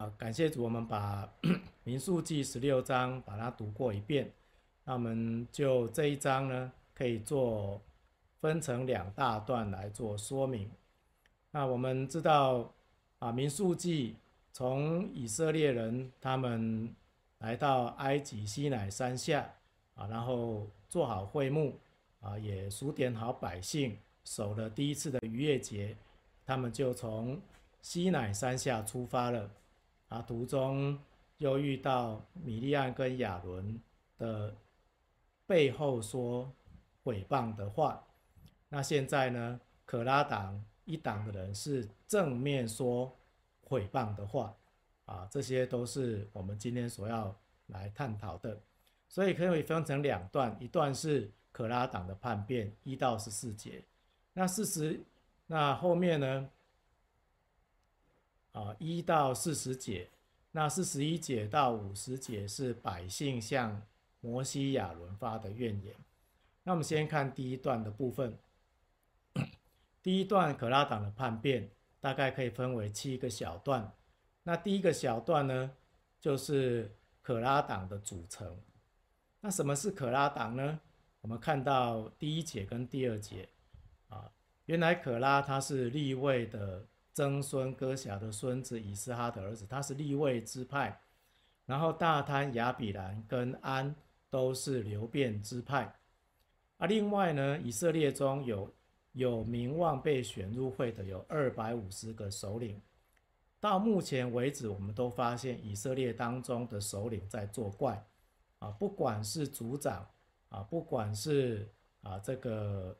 感谢主，我们把民数记16章把它读过一遍。那我们就这一章呢，可以分成两大段来做说明。那我们知道民数记从以色列人他们来到埃及西乃山下然后做好会幕也数点好百姓，守了第一次的逾越节，他们就从西乃山下出发了。途中又遇到米利暗跟亚伦的背后说毁谤的话。那现在呢，可拉党一党的人是正面说毁谤的话这些都是我们今天所要来探讨的。所以可以分成两段，一段是可拉党的叛变1到14节，那后面呢1到40节，那41节到50节是百姓向摩西亚伦发的怨言。那我们先看第一段的部分。第一段可拉党的叛变大概可以分为7个小段。那第一个小段呢，就是可拉党的组成。那什么是可拉党呢？我们看到第1节跟第2节原来可拉他是利未的曾孙哥辖的孙子，以斯哈的儿子，他是利未支派。然后大贪、亚比兰跟安都是流便支派。另外呢，以色列中有名望被选入会的有250个首领。到目前为止，我们都发现以色列当中的首领在作怪不管是族长不管是这个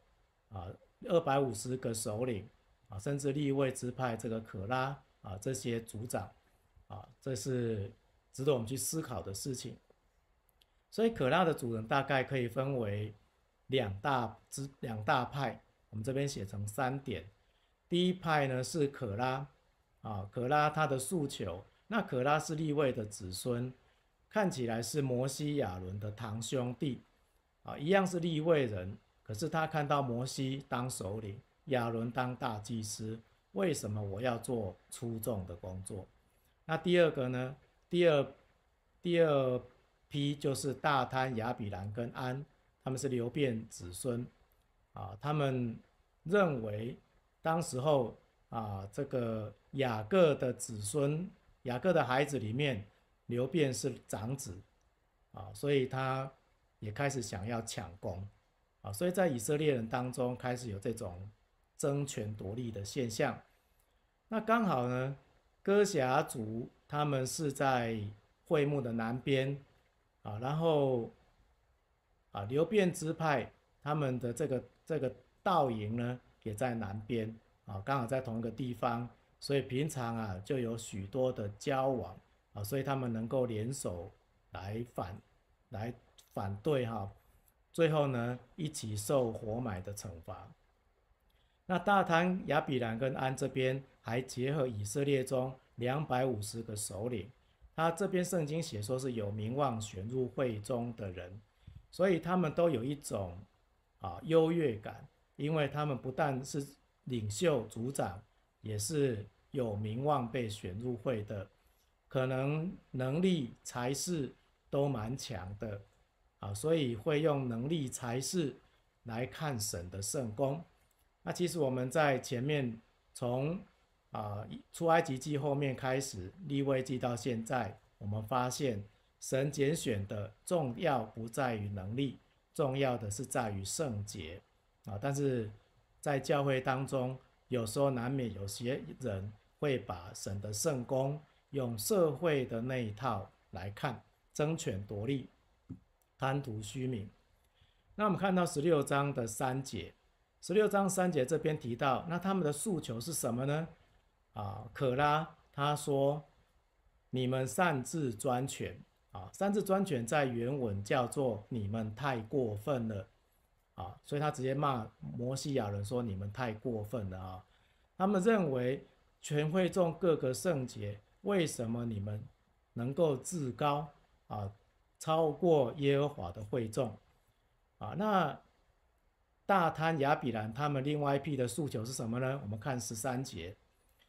250个首领甚至利未支派这个可拉这些族长这是值得我们去思考的事情。所以可拉的组成大概可以分为两大派，我们这边写成3点。第一派呢是可拉可拉他的诉求，那可拉是利未的子孙，看起来是摩西亚伦的堂兄弟一样是利未人，可是他看到摩西当首领，亚伦当大祭司，为什么我要做出众的工作？那第二个呢，第二批就是大贪、亚比兰跟安，他们是流便子孙他们认为当时候这个雅各的子孙，雅各的孩子里面，流便是长子所以他也开始想要抢功所以在以色列人当中开始有这种争权夺利的现象。那刚好呢，哥辖族他们是在会幕的南边然后流便支派他们的这个道营呢也在南边刚好在同一个地方，所以平常就有许多的交往所以他们能够联手来反对最后呢一起受活埋的惩罚。那大贪、亚比兰跟安这边还结合以色列中250个首领，他这边圣经写说是有名望选入会中的人，所以他们都有一种优越感，因为他们不但是领袖族长，也是有名望被选入会的，可能能力才识都蛮强的所以会用能力才识来看神的圣功。那其实我们在前面从出埃及记后面开始，利未记到现在，我们发现神拣选的重要不在于能力，重要的是在于圣洁但是在教会当中，有时候难免有些人会把神的圣功用社会的那一套来看，争权夺利，贪图虚名。那我们看到16章的3节，16章3节这边提到，那他们的诉求是什么呢？可拉他说你们擅自专权擅自专权在原文叫做你们太过分了所以他直接骂摩西亚人说你们太过分了他们认为全会众各个圣洁，为什么你们能够自高超过耶和华的会众那大贪、亚比兰他们另外一批的诉求是什么呢？我们看13节，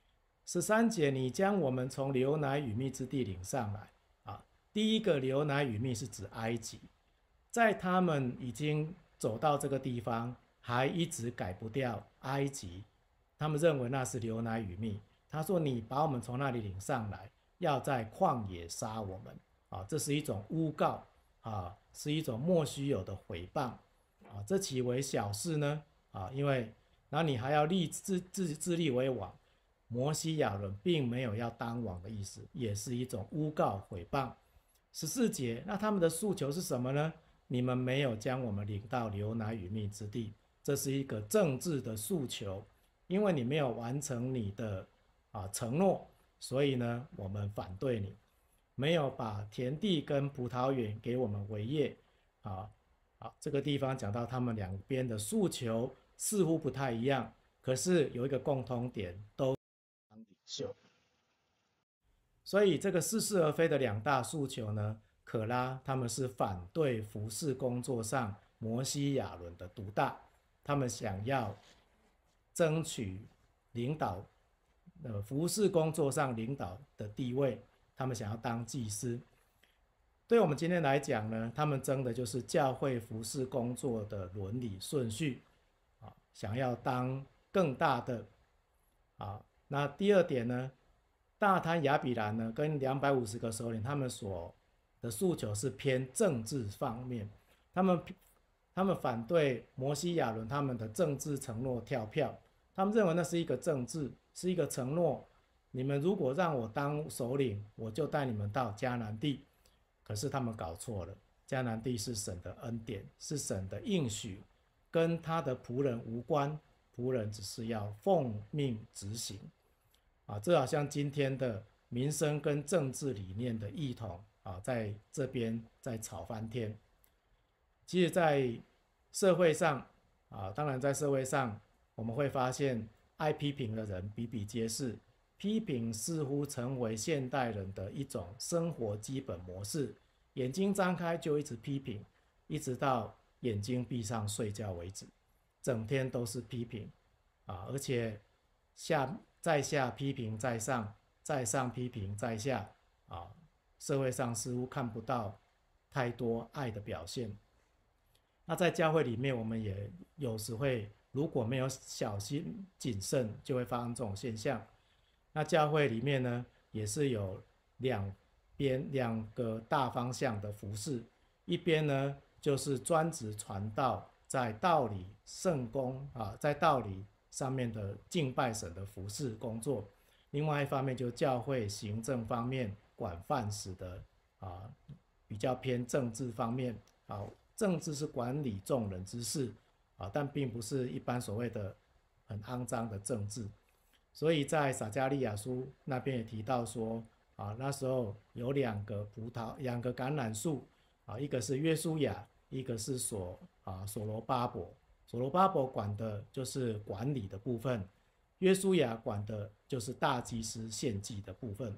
13节，你将我们从流奶与蜜之地领上来。第一个流奶与蜜是指埃及，在他们已经走到这个地方，还一直改不掉埃及，他们认为那是流奶与蜜。他说：“你把我们从那里领上来，要在旷野杀我们。”这是一种诬告是一种莫须有的毁谤这岂为小事呢？因为然后你还要自立为王。摩西亚伦并没有要当王的意思，也是一种诬告毁谤。14节，那他们的诉求是什么呢？你们没有将我们领到流奶与蜜之地，这是一个政治的诉求，因为你没有完成你的承诺，所以呢，我们反对你，没有把田地跟葡萄园给我们为业。这个地方讲到他们两边的诉求似乎不太一样，可是有一个共通点，都当领袖。所以这个似是而非的两大诉求呢，可拉他们是反对服事工作上摩西亚伦的独大，他们想要争取领导服事工作上领导的地位，他们想要当祭司。对我们今天来讲呢，他们争的就是教会服事工作的伦理顺序想要当更大的那第二点呢，大滩亚比兰呢跟250个首领，他们所的诉求是偏政治方面，他们反对摩西亚伦他们的政治承诺跳票，他们认为那是一个政治，是一个承诺，你们如果让我当首领，我就带你们到迦南地。可是他们搞错了，迦南地是神的恩典，是神的应许，跟他的仆人无关，仆人只是要奉命执行这好像今天的民生跟政治理念的异同在这边在吵翻天。其实在社会上当然在社会上我们会发现爱批评的人比比皆是，批评似乎成为现代人的一种生活基本模式，眼睛张开就一直批评，一直到眼睛闭上睡觉为止，整天都是批评而且在下批评在上，在上批评在下社会上似乎看不到太多爱的表现。那在教会里面，我们也有时会如果没有小心谨慎，就会发生这种现象。那教会里面呢，也是有两个大方向的服事，一边呢就是专职传道，在道理圣工在道理上面的敬拜神的服事工作，另外一方面就教会行政方面管饭食的比较偏政治方面政治是管理众人之事但并不是一般所谓的很肮脏的政治。所以在撒迦利亚书那边也提到说那时候有两个橄榄树一个是约书亚，一个是所罗巴伯。所罗巴伯管的就是管理的部分，约书亚管的就是大祭司献祭的部分。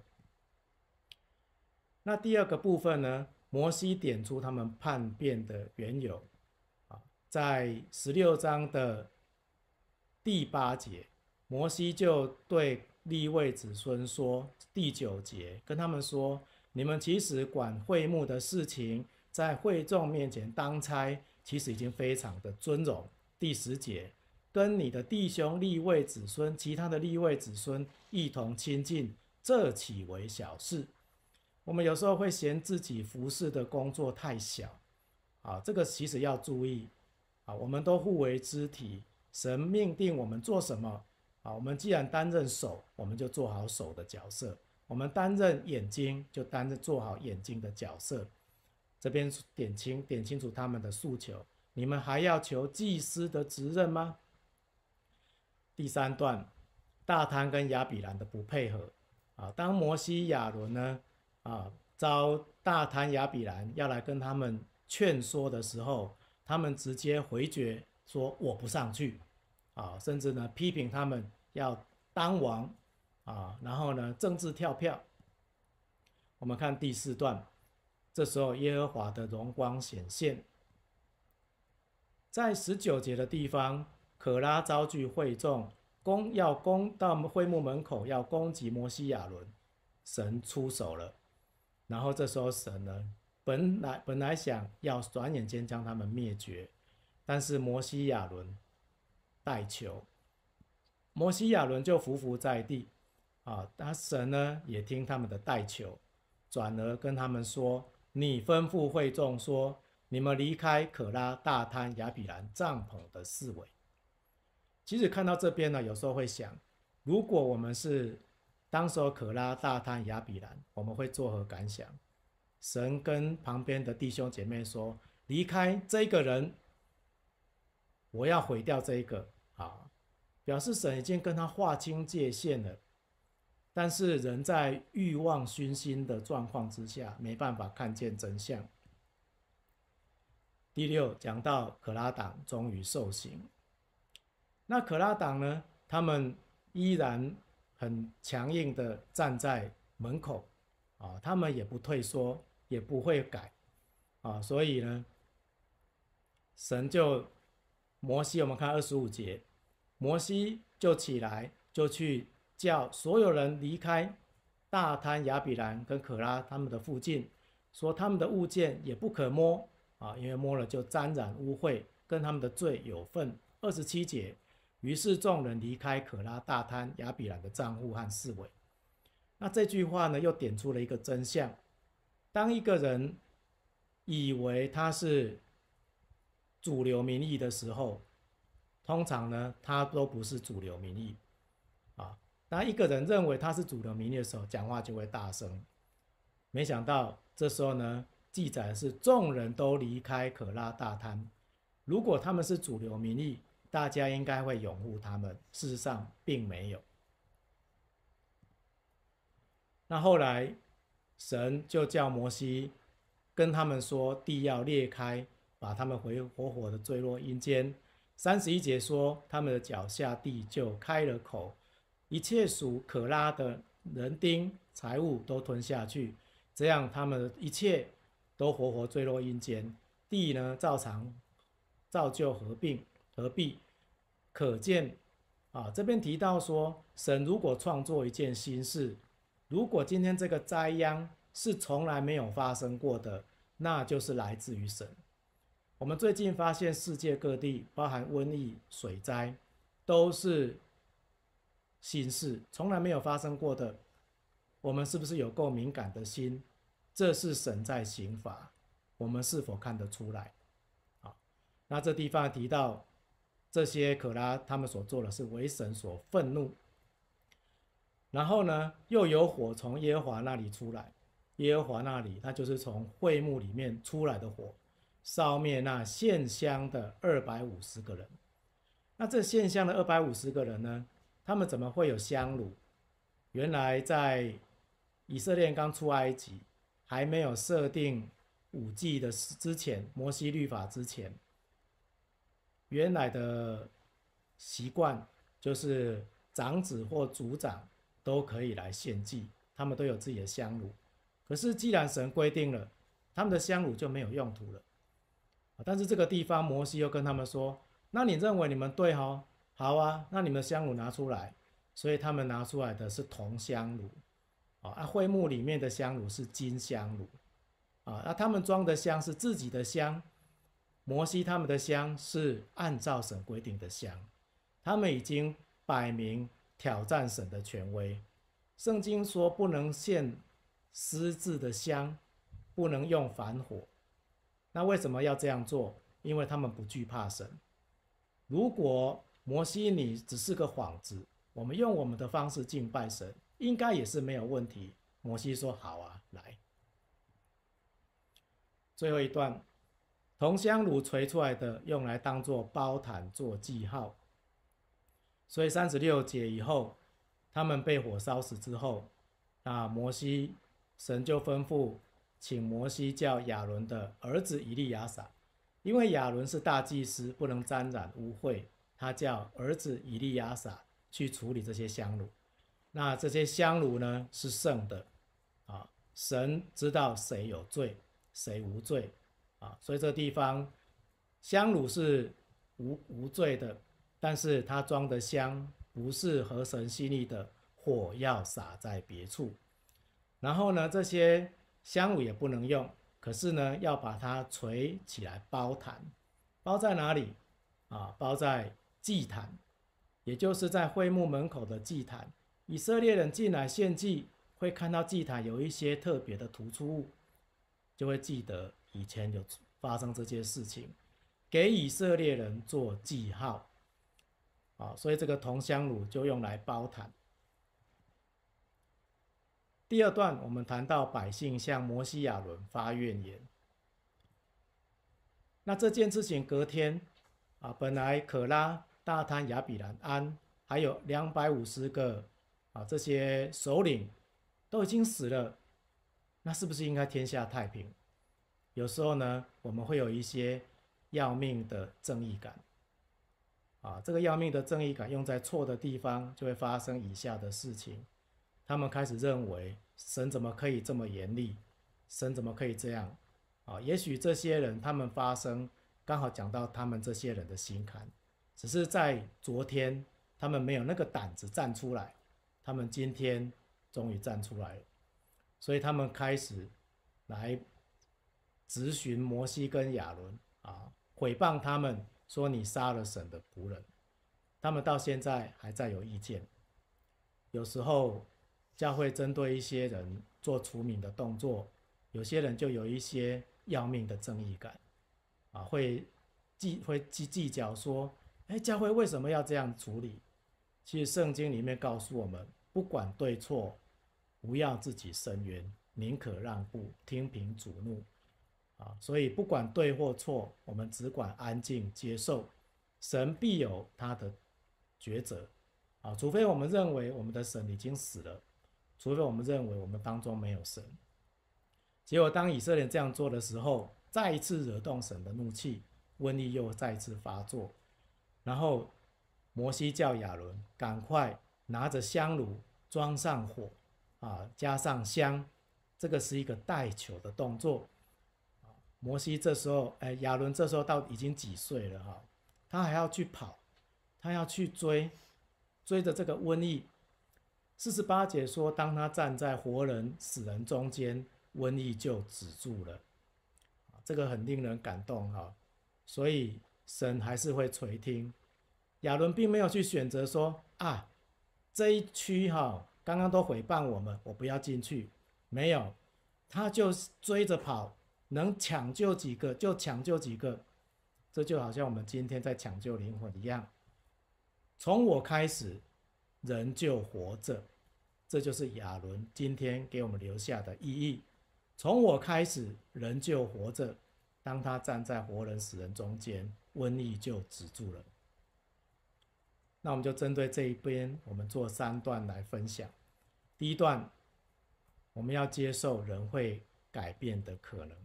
那第二个部分呢，摩西点出他们叛变的缘由在16章的第8节，摩西就对利未子孙说，第9节跟他们说，你们其实管会幕的事情，在会众面前当差，其实已经非常的尊荣。第10节，跟你的弟兄利未子孙，其他的利未子孙一同亲近，这岂为小事？我们有时候会嫌自己服事的工作太小这个其实要注意我们都互为肢体，神命定我们做什么我们既然担任手，我们就做好手的角色；我们担任眼睛，就做好眼睛的角色。这边点清楚他们的诉求。你们还要求祭司的职任吗？第3段，大滩跟亚比兰的不配合当摩西亚伦呢遭大滩亚比兰要来跟他们劝说的时候，他们直接回绝说我不上去甚至呢批评他们要当王然后呢政治跳票。我们看第4段，这时候耶和华的荣光显现。在19节的地方，可拉招聚会众， 要攻到会幕门口要攻击摩西亚伦，神出手了。然后这时候神呢，本来想要转眼间将他们灭绝，但是摩西亚伦代求，摩西亚伦就伏在地啊。那神呢也听他们的代求，转而跟他们说：你吩咐会众说，你们离开可拉、大滩、亚比兰帐篷的四围。其实看到这边呢，有时候会想，如果我们是当时候可拉、大滩、亚比兰，我们会作何感想？神跟旁边的弟兄姐妹说：离开这个人，我要毁掉这一个啊，表示神已经跟他划清界限了。但是人在欲望熏心的状况之下，没办法看见真相。第六，讲到可拉党终于受刑。那可拉党呢，他们依然很强硬的站在门口啊，他们也不退缩，也不会改啊，所以呢，神就摩西，我们看25节，摩西就起来，就去叫所有人离开大滩、亚比兰跟可拉他们的附近，说他们的物件也不可摸啊，因为摸了就沾染污秽，跟他们的罪有份。27节，于是众人离开可拉、大滩、亚比兰的帐户和四围。那这句话呢，又点出了一个真相：当一个人以为他是主流民意的时候，通常呢，他都不是主流民意啊。当一个人认为他是主流民意的时候，讲话就会大声。没想到这时候呢，记载的是众人都离开可拉、大滩。如果他们是主流民意，大家应该会拥护他们，事实上并没有。那后来神就叫摩西跟他们说，地要裂开，把他们活活的坠落阴间。31节说，他们的脚下地就开了口，一切属可拉的人丁财物都吞下去，这样他们的一切都活活坠落阴间。地呢照旧合璧。可见啊，这边提到说，神如果创作一件新事，如果今天这个灾殃是从来没有发生过的，那就是来自于神。我们最近发现世界各地，包含瘟疫、水灾，都是新事，从来没有发生过的。我们是不是有够敏感的心？这是神在刑罚，我们是否看得出来？好，那这地方提到这些可拉他们所做的是为神所愤怒。然后呢，又有火从耶和华那里出来，耶和华那里，它就是从会幕里面出来的火，烧灭那献香的250个人。那这献香的250个人呢，他们怎么会有香炉？原来在以色列刚出埃及，还没有设定5祭的之前，摩西律法之前，原来的习惯就是长子或族长都可以来献祭，他们都有自己的香炉。可是既然神规定了，他们的香炉就没有用途了。但是这个地方摩西又跟他们说，那你认为你们对哦？好啊，那你们的香炉拿出来。所以他们拿出来的是铜香炉会幕里面的香炉是金香炉那他们装的香是自己的香，摩西他们的香是按照神规定的香，他们已经摆明挑战神的权威。圣经说不能献私自的香，不能用凡火。那为什么要这样做？因为他们不惧怕神。如果摩西你只是个幌子，我们用我们的方式敬拜神，应该也是没有问题。摩西说好啊，来。最后一段，铜香炉锤出来的，用来当作包坛做记号。所以36节以后，他们被火烧死之后，那摩西神就吩咐请摩西叫亚伦的儿子以利亚撒，因为亚伦是大祭司，不能沾染污秽，他叫儿子以利亚撒去处理这些香炉。那这些香炉呢是圣的神知道谁有罪谁无罪所以这地方香炉是无罪的，但是它装的香不是合神心意的，火要撒在别处。然后呢，这些香炉也不能用，可是呢，要把它垂起来包坛，包在哪里啊？包在祭坛，也就是在会幕门口的祭坛。以色列人进来献祭，会看到祭坛有一些特别的突出物，就会记得以前有发生这些事情，给以色列人做记号啊。所以这个铜香炉就用来包坛。第二段，我们谈到百姓向摩西亚伦发怨言。那这件事情隔天啊，本来可拉、大滩、亚比兰、安，还有250个啊这些首领都已经死了，那是不是应该天下太平？有时候呢，我们会有一些要命的正义感啊，这个要命的正义感用在错的地方，就会发生以下的事情。他们开始认为神怎么可以这么严厉，神怎么可以这样啊？也许这些人他们发声刚好讲到他们这些人的心坎，只是在昨天他们没有那个胆子站出来，他们今天终于站出来了，所以他们开始来质询摩西跟亚伦啊，毁谤他们说你杀了神的仆人，他们到现在还在有意见。有时候教会针对一些人做除名的动作，有些人就有一些要命的正义感啊，会计较说，教会为什么要这样处理？其实圣经里面告诉我们，不管对错，不要自己伸冤，宁可让步，听凭主怒啊。所以不管对或错，我们只管安静接受，神必有他的抉择啊，除非我们认为我们的神已经死了。除非我们认为我们当中没有神。结果当以色列人这样做的时候，再一次惹动神的怒气，瘟疫又再一次发作。然后摩西叫亚伦赶快拿着香炉装上火啊，加上香，这个是一个代求的动作。摩西这时候，亚伦这时候到已经几岁了哈，他还要去跑，他要去追着这个瘟疫。48节说，当他站在活人死人中间，瘟疫就止住了。这个很令人感动哈，所以神还是会垂听。亚伦并没有去选择说啊，这一区哈，刚刚都毁谤我们，我不要进去。没有，他就追着跑，能抢救几个就抢救几个。这就好像我们今天在抢救灵魂一样，从我开始，人就活着。这就是亚伦今天给我们留下的意义。从我开始，人就活着。当他站在活人死人中间，瘟疫就止住了。那我们就针对这一边，我们做3段来分享。第一段，我们要接受人会改变的可能。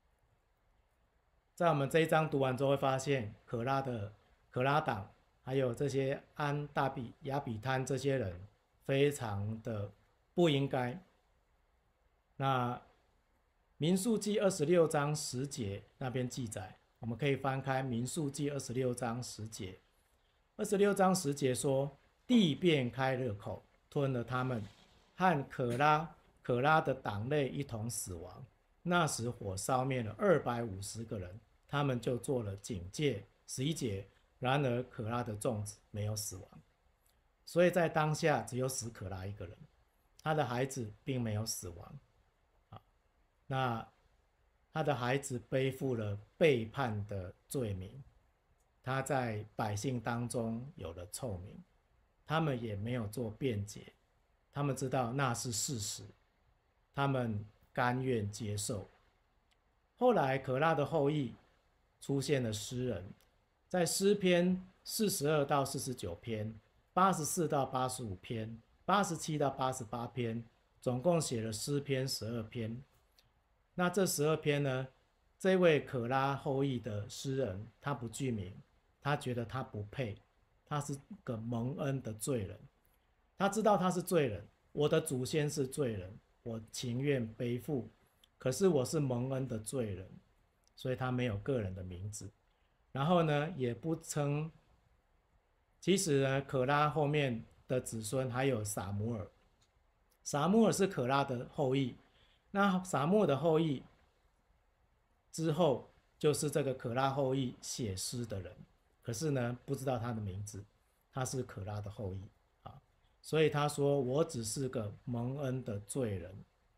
在我们这一章读完之后，会发现可拉党还有这些安大比亚比滩这些人非常的不应该。那民数记26章10节那边记载，我们可以翻开民数记26章10节。26章10节说，地便开了口，吞了他们，和可拉的党类一同死亡。那时火烧灭了250个人，他们就做了警戒。11节，然而可拉的众子没有死亡。所以在当下只有死可拉一个人，他的孩子并没有死亡。那他的孩子背负了背叛的罪名，他在百姓当中有了臭名，他们也没有做辩解，他们知道那是事实，他们甘愿接受。后来可拉的后裔出现了诗人，在诗篇42到49篇、84到85篇、87到88篇，总共写了诗篇12篇。那这12篇呢，这位可拉后裔的诗人，他不具名，他觉得他不配，他是个蒙恩的罪人，他知道他是罪人，我的祖先是罪人，我情愿背负，可是我是蒙恩的罪人，所以他没有个人的名字。然后呢，也不称其实呢，可拉后面的子孙还有撒母耳，撒母耳是可拉的后裔。那撒母耳的后裔之后，就是这个可拉后裔写诗的人，可是呢，不知道他的名字，他是可拉的后裔啊，所以他说：“我只是个蒙恩的罪人。”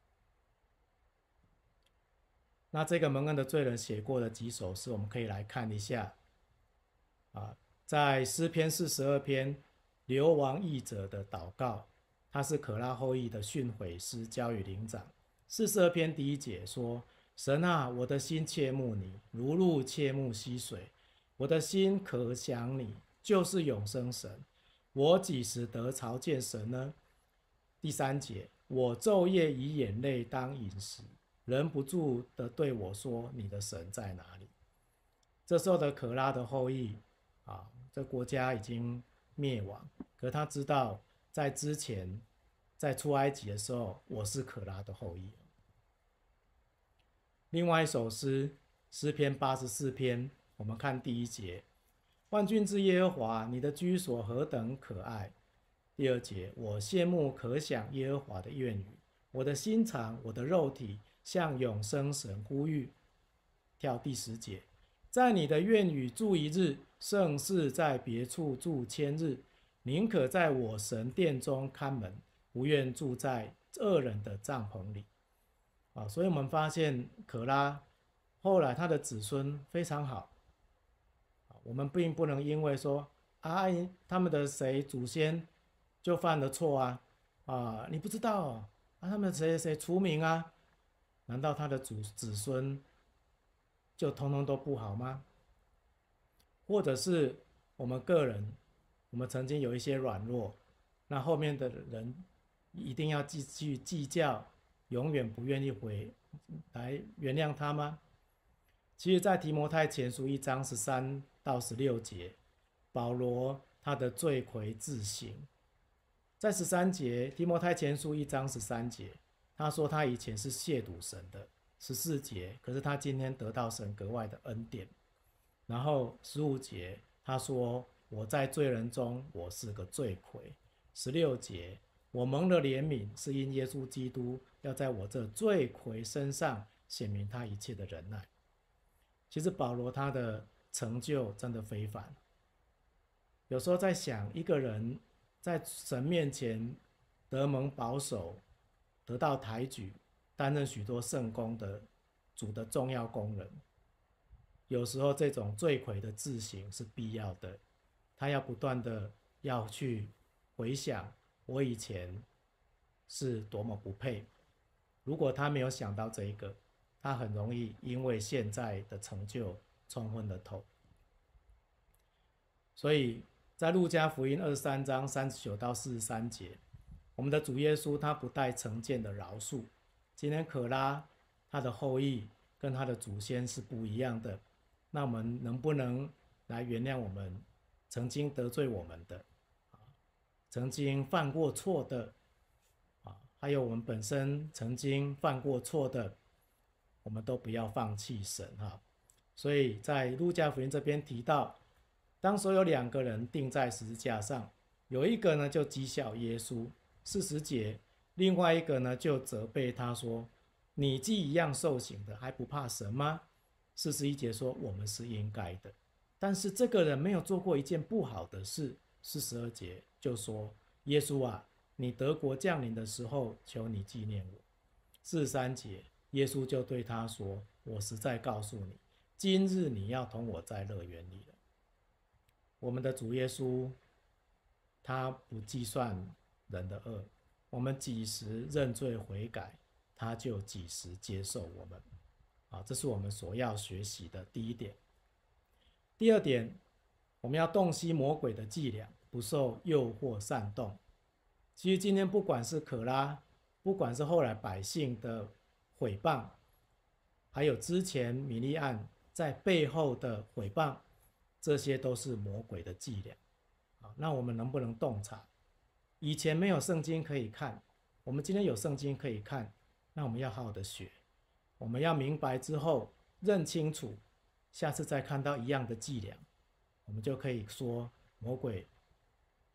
那这个蒙恩的罪人写过的几首诗，我们可以来看一下啊，在诗篇42篇，流亡译者的祷告，他是可拉后裔的训诲师，交与灵长。42篇第1节说：“神啊，我的心切慕你，如鹿切慕溪水。我的心可想你，就是永生神。我几时得朝见神呢？”第3节：“我昼夜以眼泪当饮食，忍不住的对我说：你的神在哪里？”这时候的可拉的后裔啊，这国家已经灭亡，可他知道在之前在出埃及的时候，我是可拉的后裔。另外一首诗，诗篇84篇，我们看第1节：“万军之耶和华，你的居所何等可爱。”第2节：“我羡慕可想耶和华的愿语，我的心肠，我的肉体向永生神呼吁。”跳第10节：“在你的愿语住1日，胜似在别处住1000日。宁可在我神殿中看门，不愿住在恶人的帐篷里。”所以我们发现可拉后来他的子孙非常好。我们并不能因为说他们的谁祖先就犯了错你不知道他们谁谁除名难道他的子孙就通通都不好吗？或者是我们个人，我们曾经有一些软弱，那后面的人一定要继续计较，永远不愿意来原谅他吗？其实在提摩太前书1章13到16节，保罗他的罪魁自省。在13节，提摩太前书1章13节，他说他以前是亵渎神的。14节，可是他今天得到神格外的恩典。然后15节，他说我在罪人中，我是个罪魁。16节，我蒙了怜悯，是因耶稣基督要在我这罪魁身上显明他一切的忍耐。其实保罗他的成就真的非凡。有时候在想，一个人在神面前得蒙保守，得到抬举，担任许多圣工的主的重要工人，有时候这种罪魁的自省是必要的。他要不断的要去回想，我以前是多么不配。如果他没有想到这一个，他很容易因为现在的成就冲昏了头。所以在路加福音23章39到43节，我们的主耶稣他不带成见的饶恕。今天可拉他的后裔跟他的祖先是不一样的，那我们能不能来原谅我们曾经得罪我们的曾经犯过错的还有我们本身曾经犯过错的，我们都不要放弃神所以在路加福音这边提到，当所有2个人钉在十字架上，有一个呢就讥笑耶稣40节，另外一个呢就责备他说：“你既一样受刑的，还不怕神吗？”41节说我们是应该的，但是这个人没有做过一件不好的事。42节就说：“耶稣啊，你得国降临的时候，求你纪念我。”43节耶稣就对他说：“我实在告诉你，今日你要同我在乐园里了。”我们的主耶稣他不计算人的恶，我们几时认罪悔改，他就几时接受我们这是我们所要学习的第一点。第二点，我们要洞悉魔鬼的伎俩，不受诱惑煽动。其实今天不管是可拉，不管是后来百姓的毁谤，还有之前米利暗在背后的毁谤，这些都是魔鬼的伎俩。那我们能不能洞察？以前没有圣经可以看，我们今天有圣经可以看，那我们要好好的学。我们要明白之后认清楚，下次再看到一样的伎俩，我们就可以说魔鬼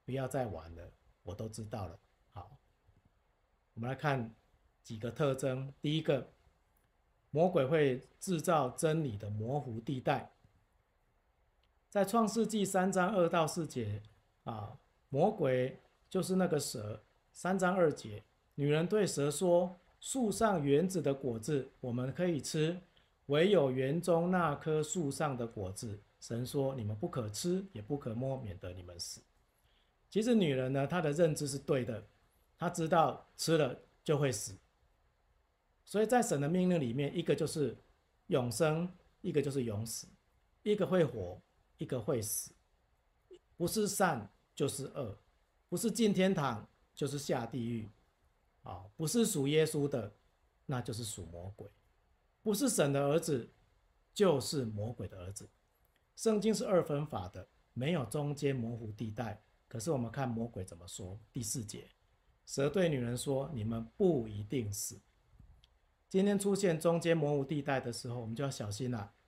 不要再玩了，我都知道了。好，我们来看几个特征。第一个，魔鬼会制造真理的模糊地带。在创世纪3章2到4节魔鬼就是那个蛇。3章2节，女人对蛇说：树上园子的果子我们可以吃，唯有园中那棵树上的果子，神说你们不可吃，也不可摸，免得你们死。其实女人呢，她的认知是对的，她知道吃了就会死。所以在神的命令里面，一个就是永生，一个就是永死，一个会活，一个会死，不是善就是恶，不是进天堂就是下地狱不是属耶稣的，那就是属魔鬼；不是神的儿子，就是魔鬼的儿子。圣经是二分法的，没有中间模糊地带。可是我们看魔鬼怎么说。第4节，蛇对女人说：你们不一定死。今天出现中间模糊地带的时候，我们就要小心了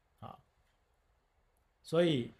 所以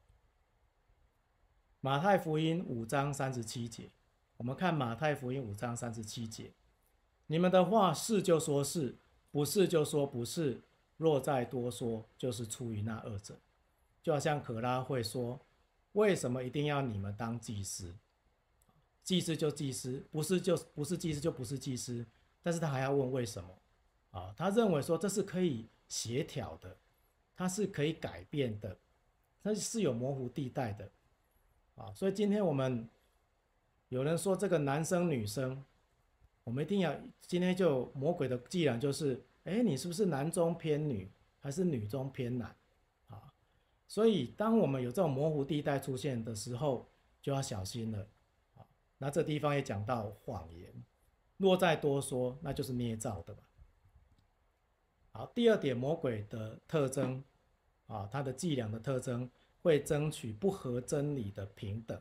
马太福音5章37节，我们看马太福音5章37节，你们的话是就说是，不是就说不是，若再多说，就是出于那恶者。就好像可拉会说，为什么一定要你们当祭司？祭司就祭司，不是祭司就不是祭司，但是他还要问为什么他认为说这是可以协调的，它是可以改变的，它是有模糊地带的所以今天我们有人说这个男生女生，我们一定要今天就魔鬼的伎俩就是，你是不是男中偏女，还是女中偏男所以当我们有这种模糊地带出现的时候，就要小心了那这地方也讲到谎言，若再多说，那就是捏造的吧。好，第2点，魔鬼的特征它的伎俩的特征会争取不合真理的平等。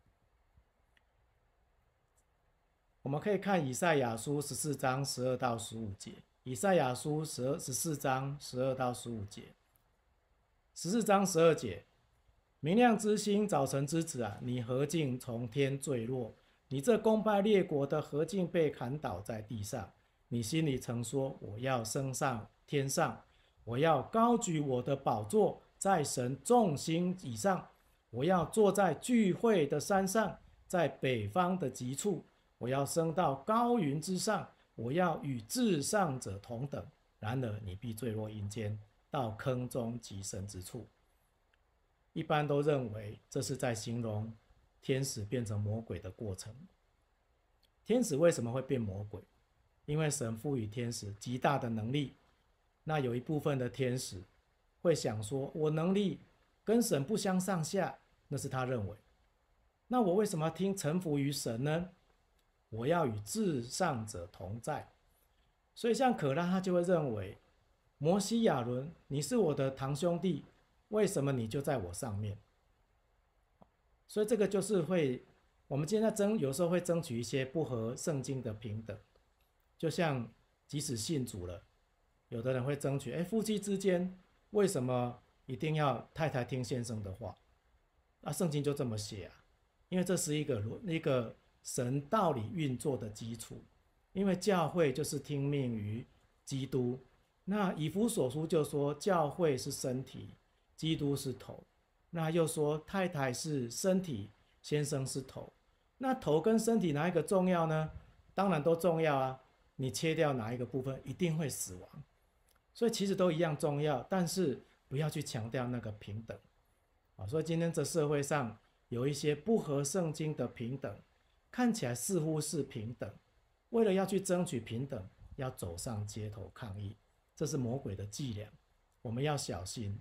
我们可以看以赛亚书14章12到15节。以赛亚书14章12到15节。14章12节，明亮之星，早晨之子你何竟从天坠落？你这攻败列国的何竟被砍倒在地上？你心里曾说，我要升上天上，我要高举我的宝座在神众星以上，我要坐在聚会的山上，在北方的极处，我要升到高云之上，我要与至上者同等。然而你必坠落阴间，到坑中极深之处。一般都认为这是在形容天使变成魔鬼的过程。天使为什么会变魔鬼？因为神赋予天使极大的能力，那有一部分的天使会想说，我能力跟神不相上下，那是他认为。那我为什么要臣服于神呢？我要与至上者同在。所以像可拉他就会认为，摩西亚伦，你是我的堂兄弟，为什么你就在我上面？所以这个就是我们今天有时候会争取一些不合圣经的平等。就像即使信主了，有的人会争取，夫妻之间为什么一定要太太听先生的话？圣经就这么写因为这是一个神道理运作的基础。因为教会就是听命于基督，那以弗所书就说教会是身体，基督是头，那又说太太是身体，先生是头。那头跟身体哪一个重要呢？当然都重要你切掉哪一个部分一定会死亡。所以其实都一样重要，但是不要去强调那个平等所以今天这社会上有一些不合圣经的平等，看起来似乎是平等，为了要去争取平等，要走上街头抗议，这是魔鬼的伎俩，我们要小心。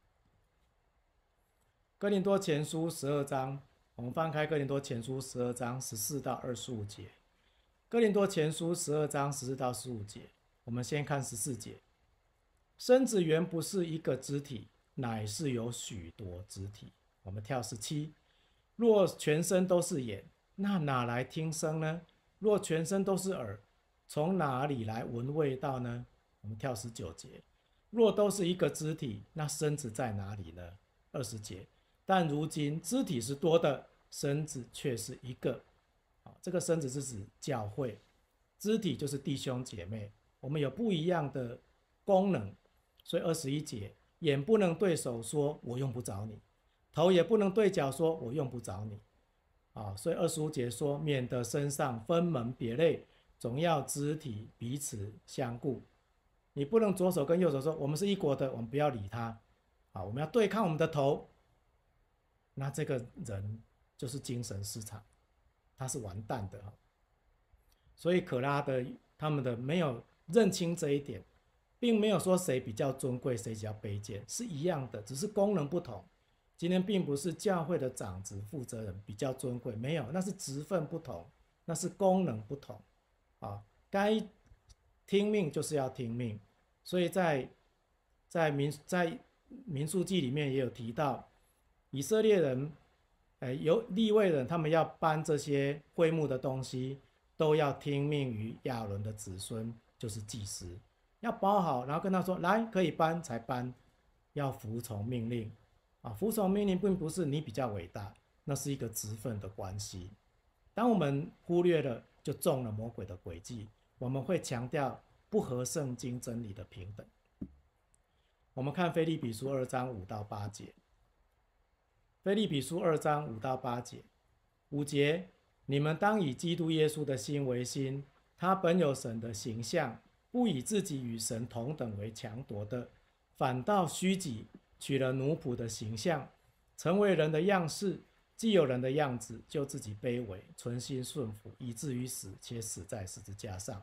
哥林多前书12章，我们翻开哥林多前书12章14到25节。哥林多前书12章14到15节，我们先看14节。身子原不是一个肢体，乃是有许多肢体。我们跳17。若全身都是眼，那哪来听声呢？若全身都是耳，从哪里来闻味道呢？我们跳19节。若都是一个肢体，那身子在哪里呢？20节。但如今肢体是多的， 身子却是一个。这个身子是指教会，肢体就是弟兄姐妹，我们有不一样的功能。所以21节，眼不能对手说我用不着你，头也不能对脚说我用不着你。所以25节说，免得身上分门别类，总要肢体彼此相顾。你不能左手跟右手说我们是一国的，我们不要理他。我们要对抗我们的头，那这个人就是精神失常，他是完蛋的。所以可拉的他们的没有认清这一点，并没有说谁比较尊贵谁比较卑贱，是一样的，只是功能不同。今天并不是教会的长子负责人比较尊贵，没有，那是职分不同，那是功能不同。该听命就是要听命。所以在民数记里面也有提到，以色列人有利未人，他们要搬这些会幕的东西，都要听命于亚伦的子孙，就是祭司，要包好，然后跟他说来可以搬才搬，要服从命令。服从命令并不是你比较伟大，那是一个职分的关系。当我们忽略了，就中了魔鬼的诡计。我们会强调不合圣经真理的平等。我们看腓立比书2章5到8节。腓立比书2章5到8节，5节，你们当以基督耶稣的心为心，他本有神的形象，不以自己与神同等为强夺的，反倒虚己，取了奴仆的形象，成为人的样式。既有人的样子，就自己卑微，存心顺服，以至于死，且死在十字架上。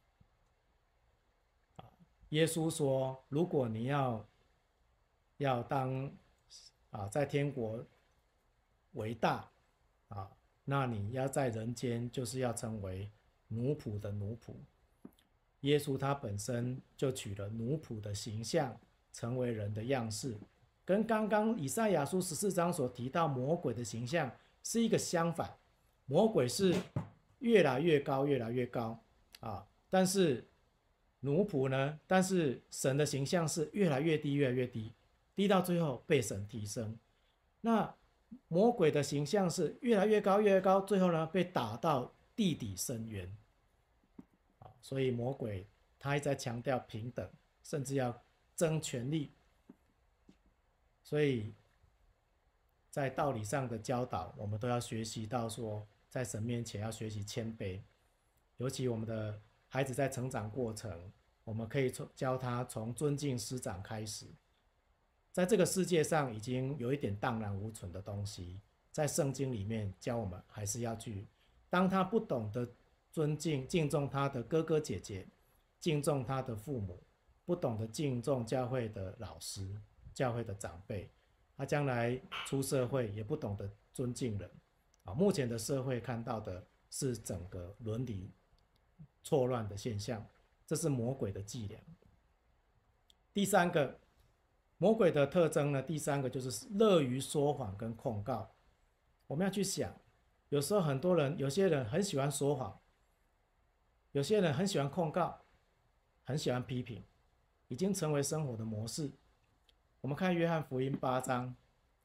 耶稣说，如果你要当在天国为大那你要在人间就是要成为奴仆的奴仆。耶稣他本身就取了奴仆的形象，成为人的样式，跟刚刚以赛亚书14章所提到魔鬼的形象是一个相反。魔鬼是越来越高越来越高但是奴仆呢？但是神的形象是越来越低越来越低，低到最后被神提升。那魔鬼的形象是越来越高越来越高，最后呢被打到地底深渊。所以魔鬼他一直在强调平等，甚至要争权力。所以在道理上的教导，我们都要学习到说，在神面前要学习谦卑。尤其我们的孩子在成长过程，我们可以教他从尊敬师长开始。在这个世界上已经有一点荡然无存的东西，在圣经里面教我们还是要去，当他不懂得尊敬敬重他的哥哥姐姐，敬重他的父母，不懂得敬重教会的老师，教会的长辈，他将来出社会也不懂得尊敬人。目前的社会看到的是整个伦理错乱的现象，这是魔鬼的伎俩。第三个魔鬼的特征呢，第三个就是乐于说谎跟控告。我们要去想，有时候有些人很喜欢说谎，有些人很喜欢控告，很喜欢批评，已经成为生活的模式。我们看约翰福音8章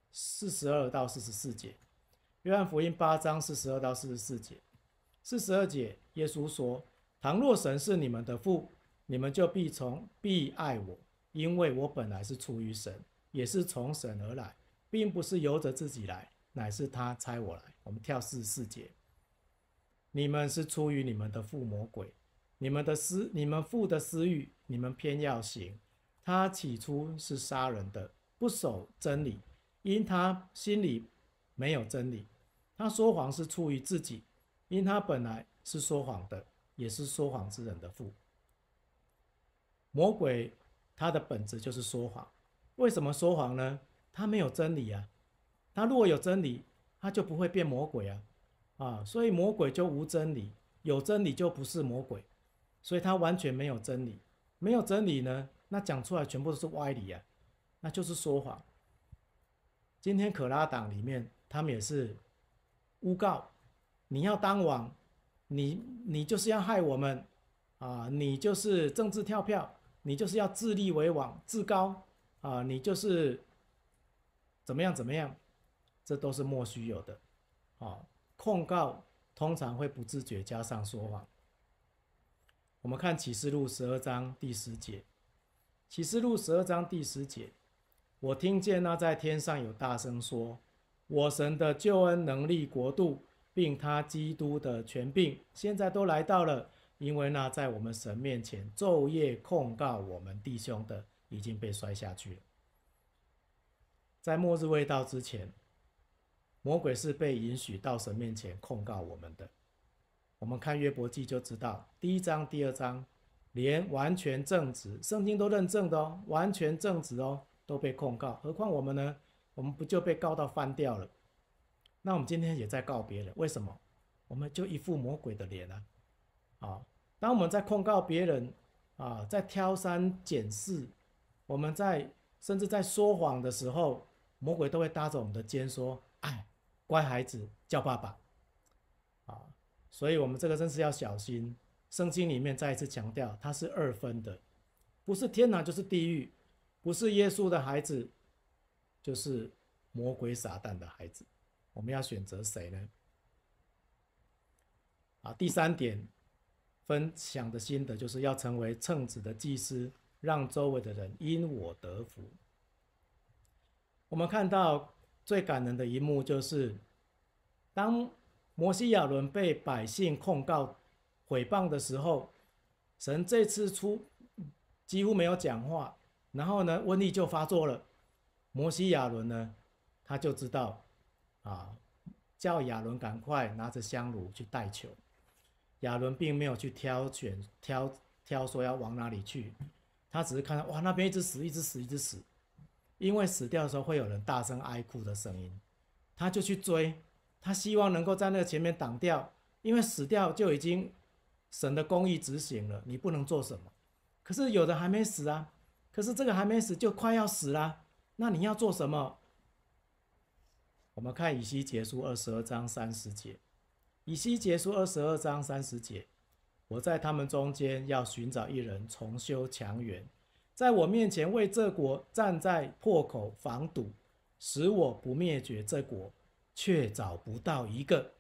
42到44节。约翰福音8章42到44节。42节，耶稣说：倘若神是你们的父，你们就必爱我，因为我本来是出于神，也是从神而来，并不是由着自己来，乃是他差我来。我们跳44节。你们是出于你们的父魔鬼，你们父的私欲，你们偏要行。他起初是杀人的，不守真理，因他心里没有真理。他说谎是出于自己，因他本来是说谎的，也是说谎之人的父。魔鬼他的本质就是说谎。为什么说谎呢？他没有真理啊。他如果有真理，他就不会变魔鬼所以魔鬼就无真理，有真理就不是魔鬼，所以他完全没有真理。没有真理呢，那讲出来全部都是歪理那就是说谎。今天可拉党里面，他们也是诬告，你要当王，你就是要害我们你就是政治跳票，你就是要自立为王，自高你就是怎么样，这都是莫须有的控告通常会不自觉加上说谎。我们看启示录12章第10节，启示录12章第10节，我听见那在天上有大声说，我神的救恩能力国度并他基督的权柄现在都来到了，因为那在我们神面前昼夜控告我们弟兄的已经被摔下去了。在末日未到之前，魔鬼是被允许到神面前控告我们的。我们看约伯记就知道，第1章第2章连完全正直，圣经都认证的哦，完全正直哦，都被控告，何况我们呢？我们不就被告到翻掉了？那我们今天也在告别人，为什么？我们就一副魔鬼的脸啊！当我们在控告别人在挑三拣四，我们甚至在说谎的时候，魔鬼都会搭着我们的肩说：“哎，乖孩子，叫爸爸。”所以我们这个真是要小心。圣经里面再一次强调，它是2分的，不是天堂就是地狱，不是耶稣的孩子，就是魔鬼撒旦的孩子。我们要选择谁呢？第3点分享的心得就是要成为称职的祭司，让周围的人因我得福。我们看到最感人的一幕就是，当摩西亚伦被百姓控告毁谤的时候，神这次几乎没有讲话，然后呢，瘟疫就发作了。摩西亚伦呢，他就知道叫亚伦赶快拿着香炉去代求。亚伦并没有去挑说要往哪里去，他只是看到哇，那边一直死，一直死，一直死，因为死掉的时候会有人大声哀哭的声音，他就去追，他希望能够在那个前面挡掉，因为死掉就已经神的公义执行了，你不能做什么。可是有的还没死啊，可是这个还没死就快要死啦，那你要做什么？我们看以西结书22章30节，以西结书22章30节，我在他们中间要寻找一人重修墙垣，在我面前为这国站在破口防堵，使我不灭绝这国，却找不到一个。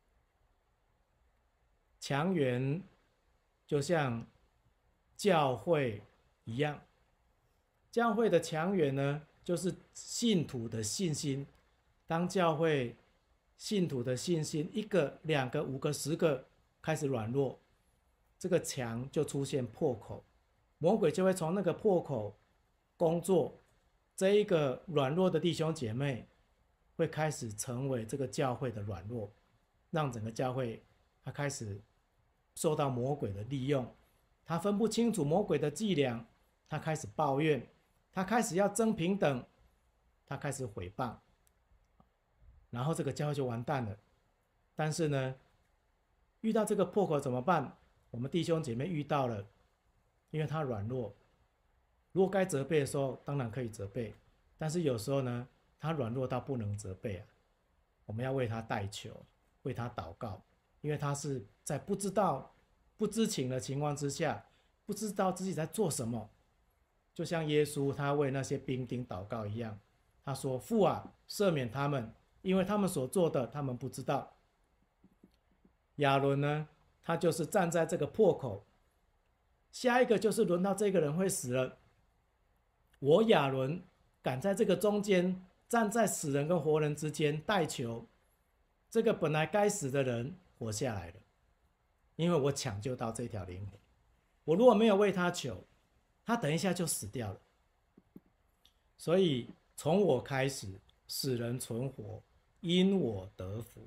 墙垣就像教会一样，教会的墙垣呢，就是信徒的信心。当教会信徒的信心1个、2个、5个、10个开始软弱，这个墙就出现破口，魔鬼就会从那个破口工作，这一个软弱的弟兄姐妹会开始成为这个教会的软弱，让整个教会他开始受到魔鬼的利用，他分不清楚魔鬼的伎俩，他开始抱怨，他开始要争平等，他开始毁谤，然后这个教会就完蛋了。但是呢，遇到这个破口怎么办？我们弟兄姐妹遇到了，因为他软弱，如果该责备的时候当然可以责备，但是有时候呢，他软弱到不能责备我们要为他代求，为他祷告，因为他是在不知道不知情的情况之下，不知道自己在做什么，就像耶稣他为那些兵丁祷告一样，他说：父啊，赦免他们，因为他们所做的他们不知道。亚伦呢，他就是站在这个破口，下一个就是轮到这个人会死了，我亚伦赶在这个中间，站在死人跟活人之间代求，这个本来该死的人活下来了，因为我抢救到这条灵魂。我如果没有为他求，他等一下就死掉了。所以从我开始，使人存活，因我得福。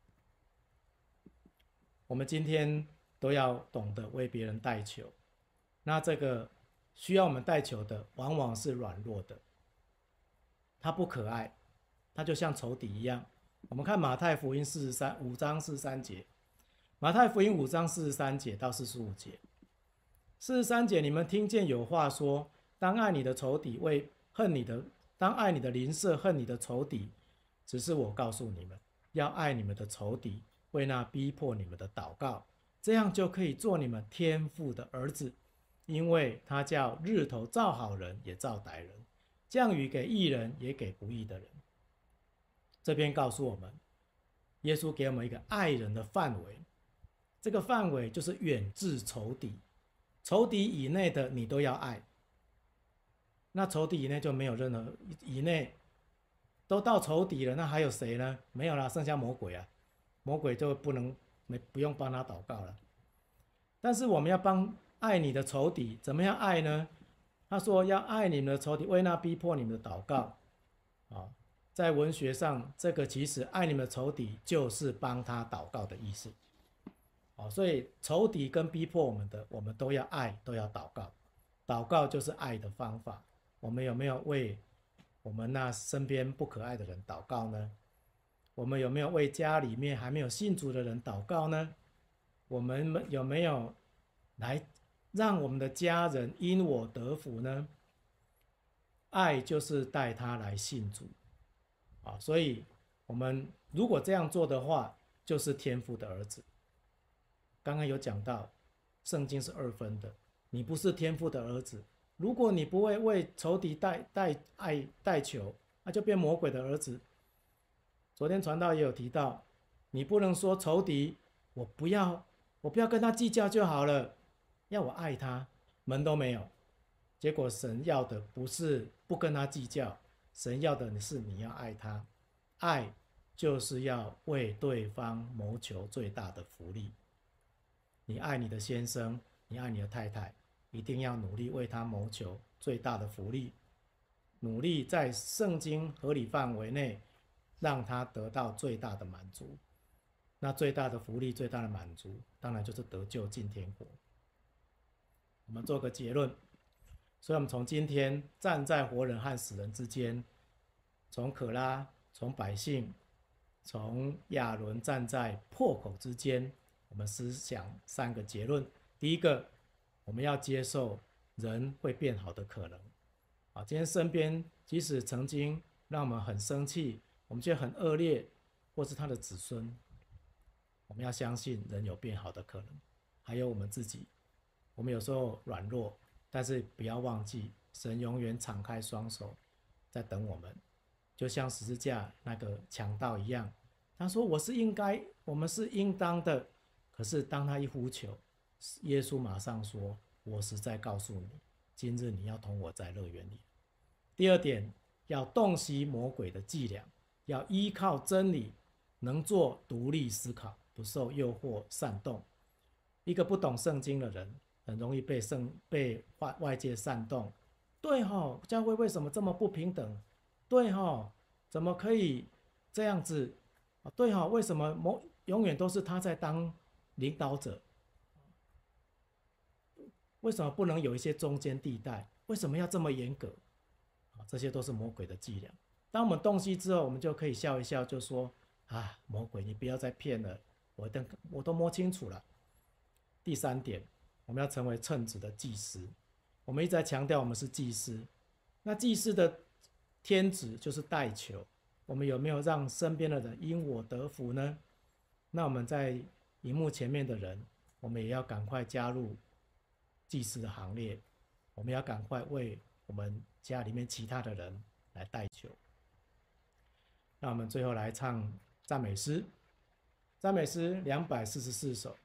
我们今天都要懂得为别人代求，那这个需要我们代求的往往是软弱的，他不可爱，他就像仇敌一样。我们看马太福音5章43节，马太福音5章43节到45节。43节，你们听见有话说，当爱你的仇敌，当爱你的邻舍，恨你的仇敌。只是我告诉你们，要爱你们的仇敌，为那逼迫你们的祷告，这样就可以做你们天父的儿子，因为他叫日头照好人也照歹人，降雨给义人也给不义的人。这边告诉我们， 耶稣给我们一个爱人的范围，这个范围就是远至仇敌，仇敌以内的你都要爱。那仇敌以内就没有任何，以内都到仇敌了，那还有谁呢？没有啦，剩下魔鬼啊，魔鬼就不用帮他祷告了。但是我们要爱你的仇敌，怎么样爱呢？他说要爱你们的仇敌，为那逼迫你们的祷告。在文学上，这个其实爱你们的仇敌就是帮他祷告的意思。所以仇敌跟逼迫我们的，我们都要爱，都要祷告。祷告就是爱的方法。我们有没有为我们那身边不可爱的人祷告呢？我们有没有为家里面还没有信主的人祷告呢？我们有没有来让我们的家人因我得福呢？爱就是带他来信主。所以我们如果这样做的话，就是天父的儿子。刚刚有讲到，圣经是2分的，你不是天父的儿子，如果你不会为仇敌代求，那就变魔鬼的儿子。昨天传道也有提到，你不能说仇敌，我不要跟他计较就好了，要我爱他，门都没有。结果神要的不是不跟他计较，神要的是你要爱他，爱就是要为对方谋求最大的福利。你爱你的先生，你爱你的太太，一定要努力为他谋求最大的福利，努力在圣经合理范围内让他得到最大的满足。那最大的福利，最大的满足，当然就是得救进天国。我们做个结论，所以我们从今天站在活人和死人之间，从可拉，从百姓，从亚伦站在破口之间，我们思想3个结论。第一个，我们要接受人会变好的可能。今天身边即使曾经让我们很生气，我们觉得很恶劣，或是他的子孙，我们要相信人有变好的可能。还有我们自己，我们有时候软弱，但是不要忘记，神永远敞开双手在等我们，就像十字架那个强盗一样。他说我们是应当的，可是当他一呼求，耶稣马上说，我实在告诉你，今日你要同我在乐园里。第二点，要洞悉魔鬼的伎俩，要依靠真理，能做独立思考，不受诱惑煽动。一个不懂圣经的人，很容易被外界煽动。对教会为什么这么不平等？对怎么可以这样子？对为什么永远都是他在当领导者？为什么不能有一些中间地带？为什么要这么严格？这些都是魔鬼的伎俩。当我们洞悉之后，我们就可以笑一笑，就说魔鬼你不要再骗了，我都摸清楚了。第3点，我们要成为称职的祭司。我们一直在强调我们是祭司，那祭司的天职就是代求。我们有没有让身边的人因我得福呢？那我们在荧幕前面的人，我们也要赶快加入祭司的行列，我们要赶快为我们家里面其他的人来代求。那我们最后来唱赞美诗，赞美诗244首。